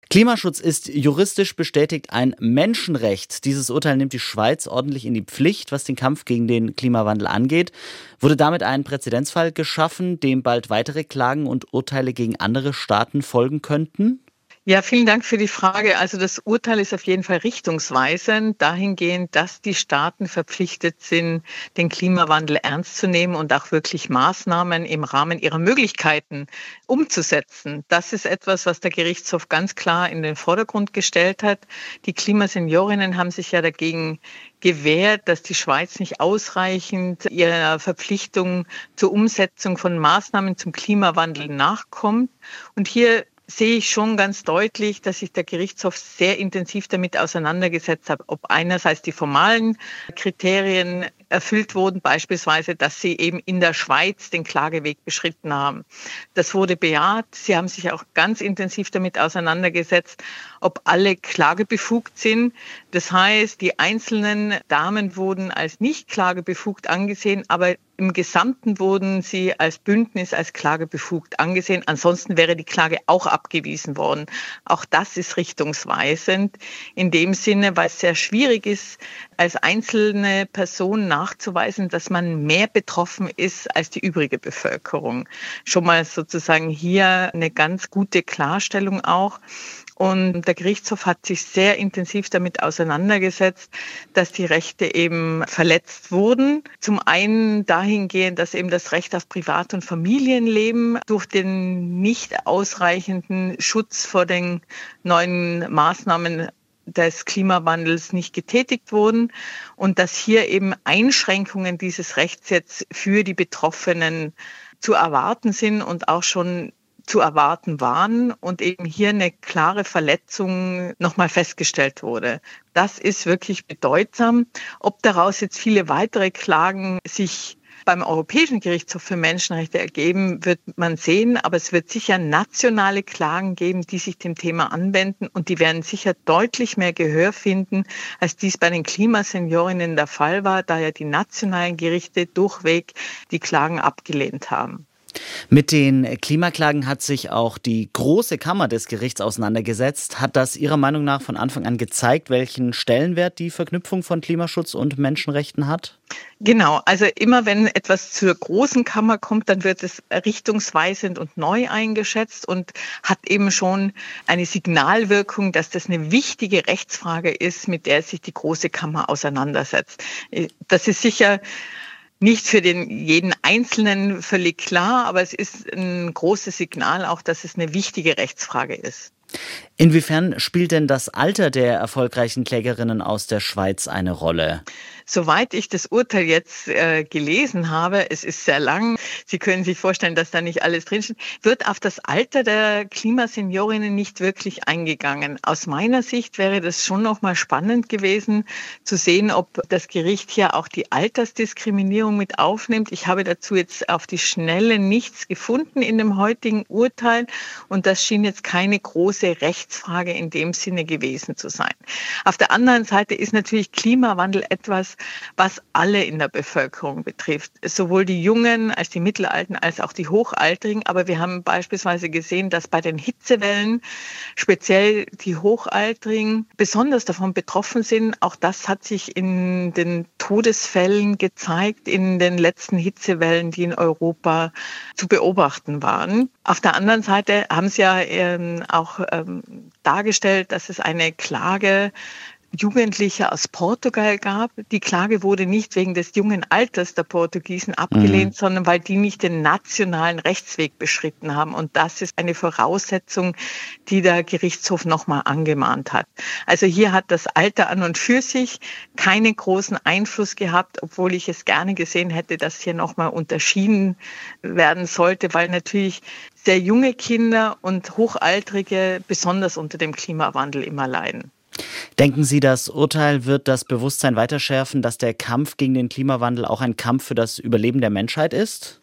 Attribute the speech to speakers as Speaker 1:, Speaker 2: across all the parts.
Speaker 1: Klimaschutz ist juristisch bestätigt ein Menschenrecht. Dieses Urteil nimmt die Schweiz ordentlich in die Pflicht, was den Kampf gegen den Klimawandel angeht. Wurde damit ein Präzedenzfall geschaffen, dem bald weitere Klagen und Urteile gegen andere Staaten folgen könnten?
Speaker 2: Ja, vielen Dank für die Frage. Also das Urteil ist auf jeden Fall richtungsweisend dahingehend, dass die Staaten verpflichtet sind, den Klimawandel ernst zu nehmen und auch wirklich Maßnahmen im Rahmen ihrer Möglichkeiten umzusetzen. Das ist etwas, was der Gerichtshof ganz klar in den Vordergrund gestellt hat. Die Klimaseniorinnen haben sich ja dagegen gewährt, dass die Schweiz nicht ausreichend ihrer Verpflichtung zur Umsetzung von Maßnahmen zum Klimawandel nachkommt. Und hier sehe ich schon ganz deutlich, dass sich der Gerichtshof sehr intensiv damit auseinandergesetzt hat, ob einerseits die formalen Kriterien erfüllt wurden, beispielsweise, dass sie eben in der Schweiz den Klageweg beschritten haben. Das wurde bejaht. Sie haben sich auch ganz intensiv damit auseinandergesetzt, ob alle klagebefugt sind. Das heißt, die einzelnen Damen wurden als nicht klagebefugt angesehen, aber im Gesamten wurden sie als Bündnis als klagebefugt angesehen. Ansonsten wäre die Klage auch abgewiesen worden. Auch das ist richtungsweisend in dem Sinne, weil es sehr schwierig ist, als einzelne Person nachzuweisen, dass man mehr betroffen ist als die übrige Bevölkerung. Schon mal sozusagen hier eine ganz gute Klarstellung auch. Und der Gerichtshof hat sich sehr intensiv damit auseinandergesetzt, dass die Rechte eben verletzt wurden. Zum einen dahingehend, dass eben das Recht auf Privat- und Familienleben durch den nicht ausreichenden Schutz vor den neuen Maßnahmen des Klimawandels nicht getätigt wurden und dass hier eben Einschränkungen dieses Rechts jetzt für die Betroffenen zu erwarten sind und auch schon zu erwarten waren und eben hier eine klare Verletzung nochmal festgestellt wurde. Das ist wirklich bedeutsam. Ob daraus jetzt viele weitere Klagen sich beim Europäischen Gerichtshof für Menschenrechte ergeben, wird man sehen. Aber es wird sicher nationale Klagen geben, die sich dem Thema anwenden. Und die werden sicher deutlich mehr Gehör finden, als dies bei den Klimaseniorinnen der Fall war, da ja die nationalen Gerichte durchweg die Klagen abgelehnt haben.
Speaker 1: Mit den Klimaklagen hat sich auch die Große Kammer des Gerichts auseinandergesetzt. Hat das Ihrer Meinung nach von Anfang an gezeigt, welchen Stellenwert die Verknüpfung von Klimaschutz und Menschenrechten hat?
Speaker 2: Genau, also immer wenn etwas zur Großen Kammer kommt, dann wird es richtungsweisend und neu eingeschätzt und hat eben schon eine Signalwirkung, dass das eine wichtige Rechtsfrage ist, mit der sich die Große Kammer auseinandersetzt. Das ist sicher nicht für jeden Einzelnen völlig klar, aber es ist ein großes Signal auch, dass es eine wichtige Rechtsfrage ist.
Speaker 1: Inwiefern spielt denn das Alter der erfolgreichen Klägerinnen aus der Schweiz eine Rolle?
Speaker 2: Soweit ich das Urteil jetzt gelesen habe, es ist sehr lang, Sie können sich vorstellen, dass da nicht alles drinsteht, wird auf das Alter der Klimaseniorinnen nicht wirklich eingegangen. Aus meiner Sicht wäre das schon nochmal spannend gewesen, zu sehen, ob das Gericht hier auch die Altersdiskriminierung mit aufnimmt. Ich habe dazu jetzt auf die Schnelle nichts gefunden in dem heutigen Urteil und das schien jetzt keine große Rechtsfrage in dem Sinne gewesen zu sein. Auf der anderen Seite ist natürlich Klimawandel etwas, was alle in der Bevölkerung betrifft. Sowohl die Jungen als die Mittelalten als auch die Hochaltrigen. Aber wir haben beispielsweise gesehen, dass bei den Hitzewellen speziell die Hochaltrigen besonders davon betroffen sind. Auch das hat sich in den Todesfällen gezeigt, in den letzten Hitzewellen, die in Europa zu beobachten waren. Auf der anderen Seite haben Sie ja auch dargestellt, dass es eine Klage Jugendliche aus Portugal gab. Die Klage wurde nicht wegen des jungen Alters der Portugiesen abgelehnt, sondern weil die nicht den nationalen Rechtsweg beschritten haben. Und das ist eine Voraussetzung, die der Gerichtshof nochmal angemahnt hat. Also hier hat das Alter an und für sich keinen großen Einfluss gehabt, obwohl ich es gerne gesehen hätte, dass hier nochmal unterschieden werden sollte, weil natürlich sehr junge Kinder und Hochaltrige besonders unter dem Klimawandel immer leiden.
Speaker 1: Denken Sie, das Urteil wird das Bewusstsein weiter schärfen, dass der Kampf gegen den Klimawandel auch ein Kampf für das Überleben der Menschheit ist?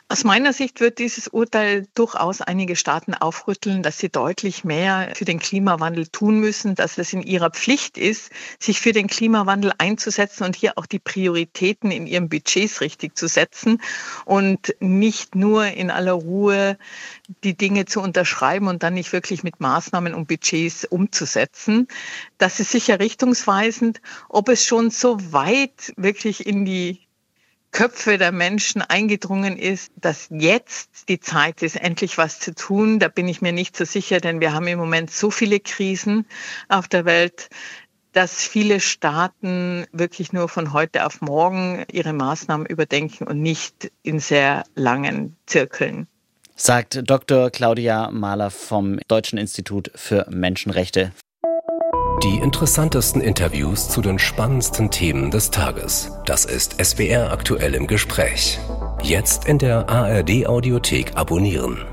Speaker 2: Aus meiner Sicht wird dieses Urteil durchaus einige Staaten aufrütteln, dass sie deutlich mehr für den Klimawandel tun müssen, dass es in ihrer Pflicht ist, sich für den Klimawandel einzusetzen und hier auch die Prioritäten in ihren Budgets richtig zu setzen und nicht nur in aller Ruhe die Dinge zu unterschreiben und dann nicht wirklich mit Maßnahmen und Budgets umzusetzen. Das ist sicher richtungsweisend. Ob es schon so weit wirklich in die Köpfe der Menschen eingedrungen ist, dass jetzt die Zeit ist, endlich was zu tun. Da bin ich mir nicht so sicher, denn wir haben im Moment so viele Krisen auf der Welt, dass viele Staaten wirklich nur von heute auf morgen ihre Maßnahmen überdenken und nicht in sehr langen Zirkeln.
Speaker 1: Sagt Dr. Claudia Mahler vom Deutschen Institut für Menschenrechte.
Speaker 3: Die interessantesten Interviews zu den spannendsten Themen des Tages. Das ist SWR aktuell im Gespräch. Jetzt in der ARD Audiothek abonnieren.